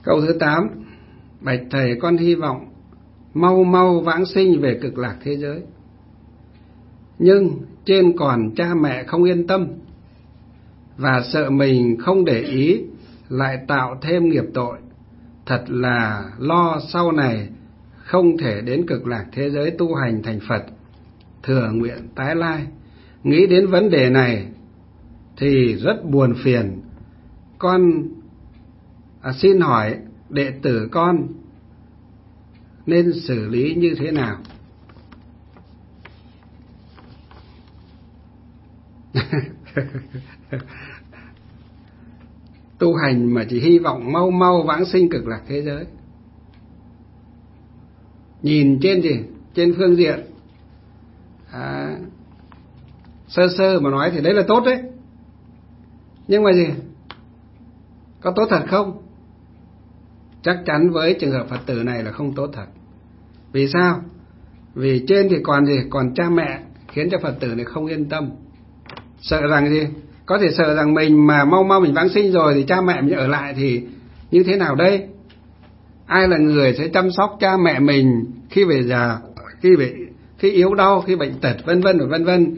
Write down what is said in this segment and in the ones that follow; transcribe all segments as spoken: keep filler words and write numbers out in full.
Câu thứ tám: bạch thầy, con hy vọng mau mau vãng sinh về cực lạc thế giới, nhưng trên còn cha mẹ không yên tâm và sợ mình không để ý lại tạo thêm nghiệp tội, thật là lo sau này không thể đến cực lạc thế giới tu hành thành Phật, thừa nguyện tái lai. Nghĩ đến vấn đề này thì rất buồn phiền. Con à, xin hỏi đệ tử con nên xử lý như thế nào? Tu hành mà chỉ hy vọng mau mau vãng sinh cực lạc thế giới, nhìn trên gì trên phương diện à, sơ sơ mà nói thì đấy là tốt đấy, nhưng mà gì có tốt thật không? Chắc chắn với trường hợp Phật tử này là không tốt thật. Vì sao? Vì trên thì còn gì còn cha mẹ, khiến cho Phật tử này không yên tâm, sợ rằng gì có thể sợ rằng mình mà mau mau mình vãng sinh rồi thì cha mẹ mình ở lại thì như thế nào đây? Ai là người sẽ chăm sóc cha mẹ mình khi về già, khi bị khi yếu đau, khi bệnh tật, vân vân và vân vân.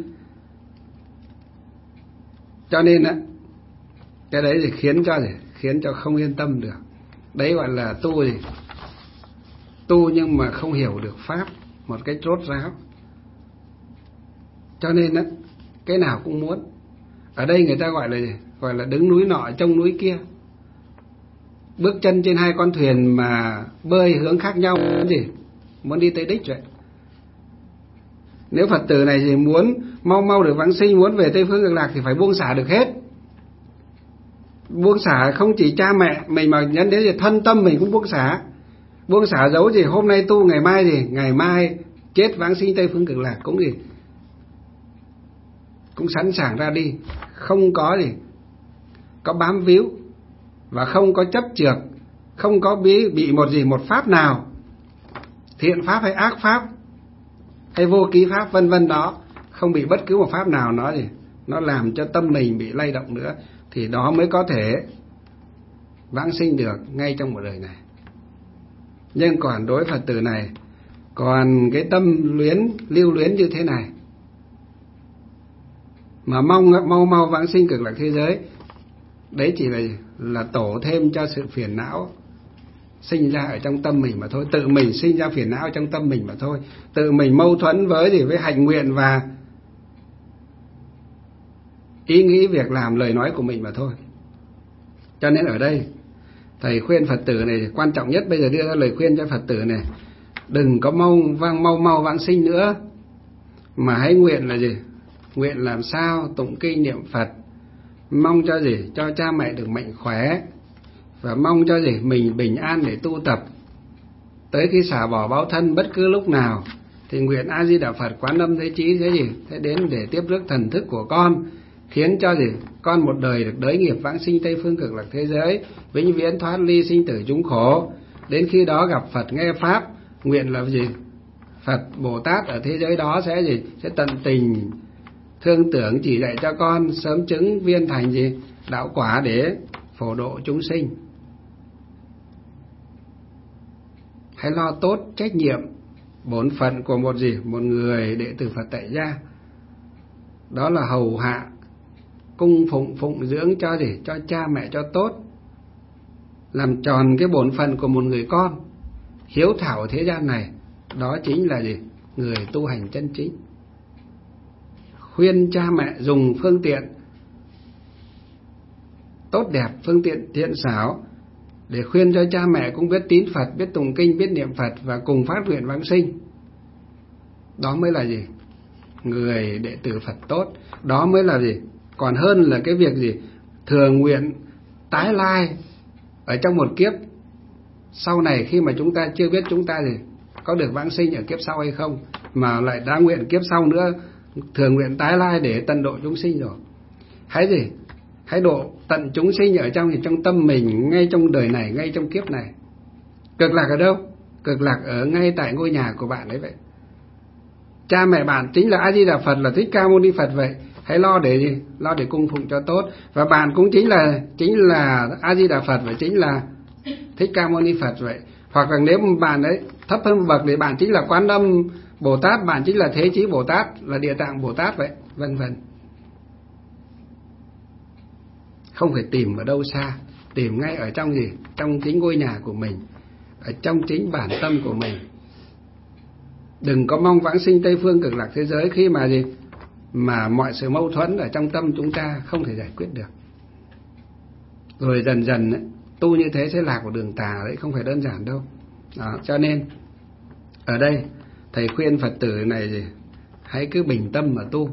Cho nên á, cái đấy thì khiến cho gì khiến cho không yên tâm được. Đấy gọi là tu gì tu nhưng mà không hiểu được pháp một cách rốt ráo. Cho nên á, cái nào cũng muốn. Ở đây người ta gọi là gì? Gọi là đứng núi nọ trông núi kia, bước chân trên hai con thuyền mà bơi hướng khác nhau, gì muốn đi tới đích vậy. Nếu Phật tử này thì muốn mau mau được vãng sinh, muốn về Tây Phương Cực Lạc thì phải buông xả được hết. Buông xả không chỉ cha mẹ mình mà nhấn đến thì thân tâm mình cũng buông xả. Buông xả giấu gì hôm nay tu, ngày mai gì ngày mai chết vãng sinh Tây Phương Cực Lạc cũng gì cũng sẵn sàng ra đi, không có gì có bám víu và không có chấp chược, không có bị bị một gì một pháp nào, thiện pháp hay ác pháp hay vô ký pháp vân vân đó, không bị bất cứ một pháp nào nó gì nó làm cho tâm mình bị lay động nữa, thì đó mới có thể vãng sinh được ngay trong một đời này. Nhưng còn đối Phật tử này còn cái tâm luyến lưu luyến như thế này mà mong mau mau vãng sinh cực lạc thế giới, đấy chỉ là là tổ thêm cho sự phiền não sinh ra ở trong tâm mình mà thôi, tự mình sinh ra phiền não trong tâm mình mà thôi, tự mình mâu thuẫn với gì với hạnh nguyện và ý nghĩ việc làm lời nói của mình mà thôi. Cho nên ở đây thầy khuyên Phật tử này, quan trọng nhất bây giờ đưa ra lời khuyên cho Phật tử này, đừng có mau vang mau mau vãng sinh nữa, mà hãy nguyện là gì? Nguyện làm sao tụng kinh niệm Phật, mong cho gì? Cho cha mẹ được mạnh khỏe, và mong cho gì? Mình bình an để tu tập. Tới khi xả bỏ báo thân bất cứ lúc nào thì nguyện A Di Đà Phật Quán Âm Thế Chí thế gì? Thế đến để tiếp rước thần thức của con, khiến cho gì? Con một đời được đới nghiệp vãng sinh Tây Phương Cực Lạc thế giới, vĩnh viễn thoát ly sinh tử chúng khổ. Đến khi đó gặp Phật nghe pháp, nguyện là gì? Phật Bồ Tát ở thế giới đó sẽ gì? Sẽ tận tình thương tưởng chỉ dạy cho con sớm chứng viên thành gì? Đạo quả để phổ độ chúng sinh. Hãy lo tốt trách nhiệm bổn phận của một gì? Một người đệ tử Phật tại gia. Đó là hầu hạ, cung phụng phụng dưỡng cho gì? Cho cha mẹ cho tốt. Làm tròn cái bổn phận của một người con hiếu thảo ở thế gian này. Đó chính là gì? Người tu hành chân chính. Khuyên cha mẹ dùng phương tiện tốt đẹp, phương tiện thiện xảo để khuyên cho cha mẹ cũng biết tín Phật, biết tụng kinh, biết niệm Phật và cùng phát nguyện vãng sinh. Đó mới là gì? Người đệ tử Phật tốt. Đó mới là gì? Còn hơn là cái việc gì? Thừa nguyện tái lai ở trong một kiếp sau này, khi mà chúng ta chưa biết chúng ta gì có được vãng sinh ở kiếp sau hay không, mà lại đã nguyện kiếp sau nữa thừa nguyện tái lai để tận độ chúng sinh rồi. Hãy gì? Hãy độ tận chúng sinh ở trong thì trong tâm mình, ngay trong đời này, ngay trong kiếp này. Cực lạc ở đâu? Cực lạc ở ngay tại ngôi nhà của bạn ấy vậy. Cha mẹ bạn chính là A Di Đà Phật, là Thích Ca Mâu Ni Phật vậy. Hãy lo để gì? Lo để cung phụng cho tốt. Và bạn cũng chính là chính là A Di Đà Phật, và chính là Thích Ca Mâu Ni Phật vậy. Hoặc là nếu bạn ấy thấp hơn một bậc thì bạn chính là Quán Âm Bồ Tát, bạn chính là Thế Chí Bồ Tát, là Địa Tạng Bồ Tát vậy, vân vân. Không phải tìm ở đâu xa, tìm ngay ở trong gì? Trong chính ngôi nhà của mình, ở trong chính bản tâm của mình. Đừng có mong vãng sinh Tây Phương Cực Lạc thế giới khi mà gì? Mà mọi sự mâu thuẫn ở trong tâm chúng ta không thể giải quyết được. Rồi dần dần ấy, tu như thế sẽ lạc vào đường tà đấy, không phải đơn giản đâu. Đó, cho nên ở đây thầy khuyên Phật tử này gì? Hãy cứ bình tâm mà tu.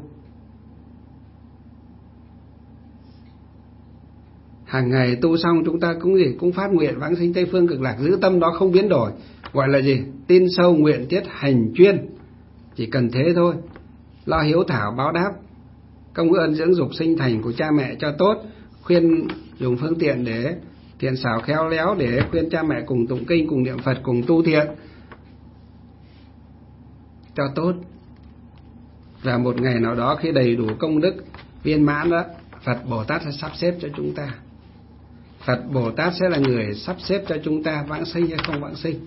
Hàng ngày tu xong chúng ta cũng gì? Cũng phát nguyện vãng sinh Tây Phương Cực Lạc, giữ tâm đó không biến đổi. Gọi là gì? Tin sâu nguyện tiết hành chuyên. Chỉ cần thế thôi. Lo hiếu thảo báo đáp công ơn dưỡng dục sinh thành của cha mẹ cho tốt. Khuyên dùng phương tiện để thiện xảo khéo léo để khuyên cha mẹ cùng tụng kinh, cùng niệm Phật, cùng tu thiện cho tốt. Và một ngày nào đó khi đầy đủ công đức viên mãn đó, Phật Bồ Tát sẽ sắp xếp cho chúng ta. Phật Bồ Tát sẽ là người sắp xếp cho chúng ta vãng sinh hay không vãng sinh.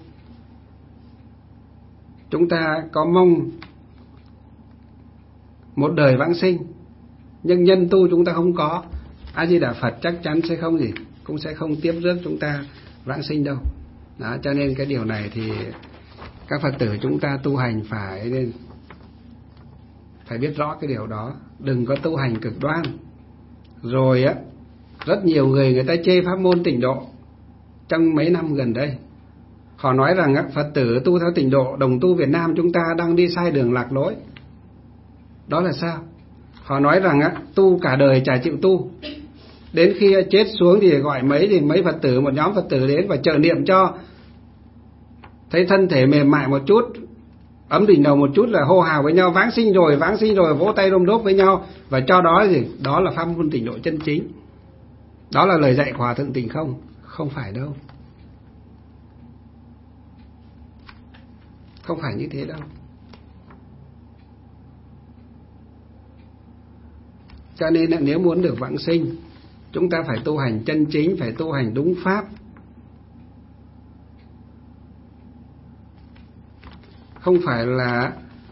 Chúng ta có mong một đời vãng sinh, nhưng nhân tu chúng ta không có, A Di Đà Phật chắc chắn sẽ không gì, cũng sẽ không tiếp rước chúng ta vãng sinh đâu. Đó, cho nên cái điều này thì các Phật tử chúng ta tu hành phải nên phải biết rõ cái điều đó, đừng có tu hành cực đoan. Rồi á, rất nhiều người người ta chê pháp môn Tịnh Độ trong mấy năm gần đây. Họ nói rằng á, Phật tử tu theo Tịnh Độ, đồng tu Việt Nam chúng ta đang đi sai đường lạc lối. Đó là sao? Họ nói rằng á, tu cả đời chả chịu tu. Đến khi chết xuống thì gọi mấy thì mấy Phật tử, một nhóm Phật tử đến và trợ niệm cho. Thấy thân thể mềm mại một chút, ấm đỉnh đầu một chút là hô hào với nhau vãng sinh rồi, vãng sinh rồi, vỗ tay đôm đốp với nhau. Và cho đó là gì? Đó là pháp môn Tịnh Độ chân chính. Đó là lời dạy của Hòa Thượng Tịnh Không? Không phải đâu. Không phải như thế đâu. Cho nên là nếu muốn được vãng sinh, chúng ta phải tu hành chân chính, phải tu hành đúng pháp. Không phải là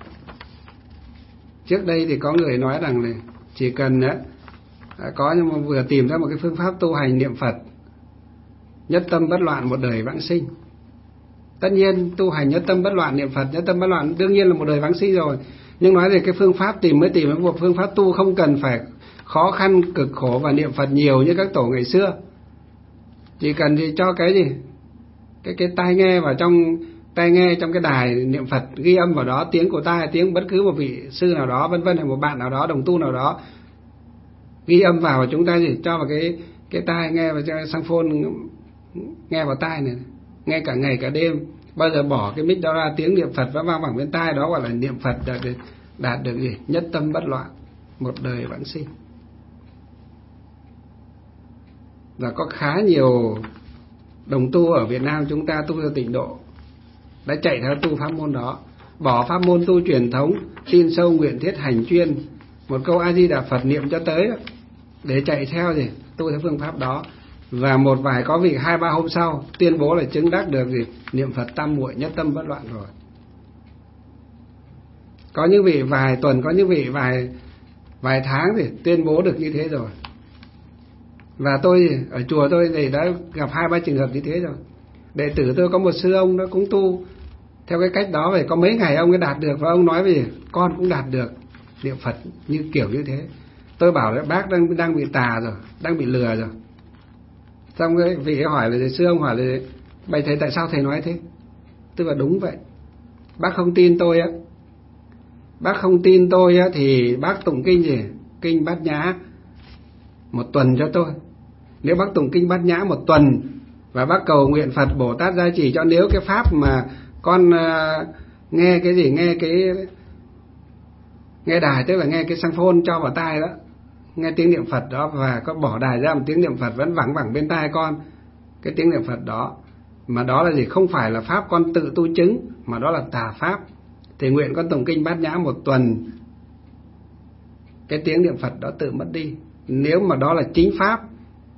trước đây thì có người nói rằng này, chỉ cần á, có nhưng mà vừa tìm ra một cái phương pháp tu hành niệm Phật nhất tâm bất loạn một đời vãng sinh. Tất nhiên tu hành nhất tâm bất loạn niệm Phật nhất tâm bất loạn đương nhiên là một đời vãng sinh rồi. Nhưng nói về cái phương pháp tìm mới tìm một phương pháp tu không cần phải khó khăn cực khổ và niệm Phật nhiều như các tổ ngày xưa. Chỉ cần thì cho cái gì? Cái cái tai nghe vào trong tai nghe trong cái đài niệm Phật, ghi âm vào đó tiếng của tai, tiếng bất cứ một vị sư nào đó vân vân, hay một bạn nào đó, đồng tu nào đó, ghi âm vào và chúng ta gì cho vào cái cái tai nghe, và cho sang phone nghe vào tai này, nghe cả ngày cả đêm. Bao giờ bỏ cái mic đó ra, tiếng niệm Phật vẫn vang vẳng bên tai, đó gọi là niệm Phật đạt được, đạt được gì? Nhất tâm bất loạn, một đời vãng sinh. Và có khá nhiều đồng tu ở Việt Nam chúng ta tu theo Tịnh Độ đã chạy theo tu pháp môn đó, bỏ pháp môn tu truyền thống, tin sâu nguyện thiết hành chuyên, một câu A Di Đà Phật niệm cho tới đó, để chạy theo gì? Tu theo phương pháp đó. Và một vài có vị hai ba hôm sau tuyên bố là chứng đắc được gì? Niệm Phật tam muội nhất tâm bất loạn rồi. Có những vị vài tuần, có những vị vài vài tháng thì tuyên bố được như thế rồi. Và tôi ở chùa tôi thì đã gặp hai ba trường hợp như thế rồi. Đệ tử tôi có một sư ông đó cũng tu theo cái cách đó, vậy có mấy ngày ông ấy đạt được, và ông nói về con cũng đạt được niệm Phật như kiểu như thế. Tôi bảo là bác đang đang bị tà rồi, đang bị lừa rồi. Xong cái vị ấy hỏi là sư ông hỏi là bày thầy tại sao thầy nói thế? Tôi bảo đúng vậy. Bác không tin tôi á, bác không tin tôi á thì bác tụng kinh gì? Kinh Bát Nhã một tuần cho tôi. Nếu bác tụng kinh Bát Nhã một tuần và bác cầu nguyện Phật Bồ Tát gia trì cho, nếu cái pháp mà con uh, nghe cái gì, nghe cái nghe đài, tức là nghe cái sang phone cho vào tai đó, nghe tiếng niệm Phật đó, và có bỏ đài ra một tiếng niệm Phật vẫn vẳng vẳng bên tai con cái tiếng niệm Phật đó, mà đó là gì? Không phải là pháp con tự tu chứng, mà đó là tà pháp, thì nguyện con tụng kinh Bát Nhã một tuần, cái tiếng niệm Phật đó tự mất đi. Nếu mà đó là chính pháp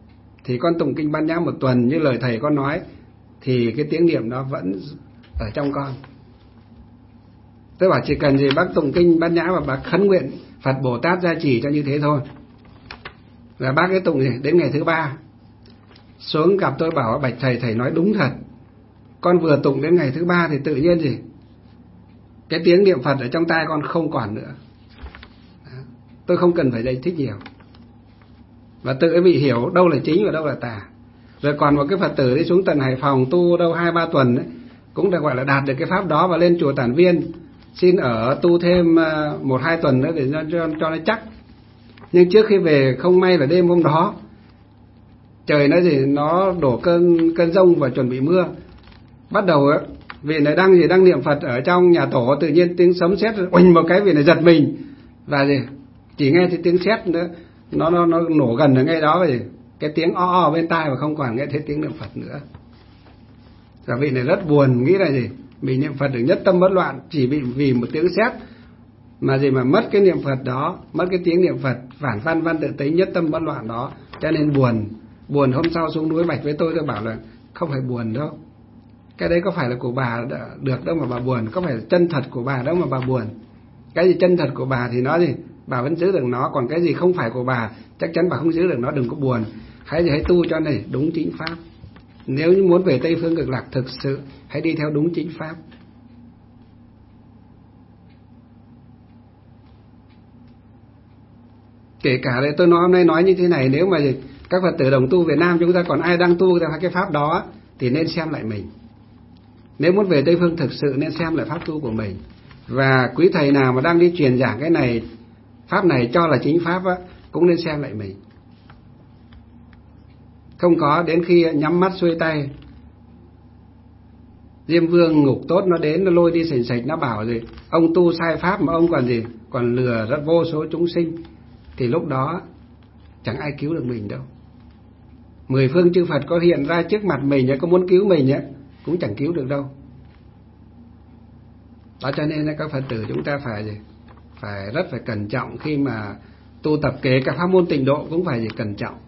thì con tụng kinh Bát Nhã một tuần như lời thầy con nói, thì cái tiếng niệm đó vẫn ở trong con. Tôi bảo chỉ cần gì bác tụng kinh Bát Nhã và bác khấn nguyện Phật Bồ Tát gia trì cho như thế thôi. Và bác ấy tụng gì đến ngày thứ ba xuống gặp tôi bảo bạch thầy, thầy nói đúng thật, con vừa tụng đến ngày thứ ba thì tự nhiên gì cái tiếng niệm Phật ở trong tai con không còn nữa. Đó. Tôi không cần phải giải thích nhiều, và tự cái vị hiểu đâu là chính và đâu là tà. Rồi còn một cái Phật tử đi xuống tận Hải Phòng tu đâu hai ba tuần ấy, cũng đã gọi là đạt được cái pháp đó, và lên chùa Tản Viên xin ở tu thêm một hai tuần nữa để cho, cho, cho nó chắc. Nhưng trước khi về không may là đêm hôm đó trời nó gì nó đổ cơn cơn giông và chuẩn bị mưa. Bắt đầu ấy, vị này đang gì đang niệm Phật ở trong nhà tổ, tự nhiên tiếng sấm sét oanh một cái, vị này giật mình và gì chỉ nghe thấy tiếng sét nữa, nó nó nó nổ gần ở ngay đó, và gì cái tiếng o o bên tai và không còn nghe thấy tiếng niệm Phật nữa. Và vị này rất buồn, nghĩ là gì mình niệm Phật được nhất tâm bất loạn, chỉ bị vì một tiếng sét mà gì mà mất cái niệm Phật đó, mất cái tiếng niệm Phật phản văn văn tự tính nhất tâm bất loạn đó, cho nên buồn. Buồn hôm sau xuống núi bạch với tôi, tôi bảo là không phải buồn đâu, cái đấy có phải là của bà được đâu mà bà buồn, có phải là chân thật của bà đâu mà bà buồn. Cái gì chân thật của bà thì nó gì bà vẫn giữ được nó, còn cái gì không phải của bà chắc chắn bà không giữ được nó, đừng có buồn. Hãy gì hãy tu cho này đúng chính pháp. Nếu như muốn về Tây Phương Cực Lạc thực sự, hãy đi theo đúng chính pháp. Kể cả là tôi nói hôm nay nói như thế này, nếu mà các Phật tử đồng tu Việt Nam chúng ta còn ai đang tu theo cái pháp đó thì nên xem lại mình. Nếu muốn về Tây Phương thực sự nên xem lại pháp tu của mình. Và quý thầy nào mà đang đi truyền giảng cái này, pháp này cho là chính pháp á, cũng nên xem lại mình. Không có đến khi nhắm mắt xuôi tay, Diêm Vương ngục tốt nó đến, nó lôi đi sành sạch, nó bảo gì ông tu sai pháp mà ông còn gì còn lừa rất vô số chúng sinh, thì lúc đó chẳng ai cứu được mình đâu. Mười phương chư Phật có hiện ra trước mặt mình, có muốn cứu mình ấy, cũng chẳng cứu được đâu. Đó cho nên các Phật tử chúng ta phải gì phải rất phải cẩn trọng khi mà tu tập, kể cả pháp môn tịnh độ cũng phải gì cẩn trọng.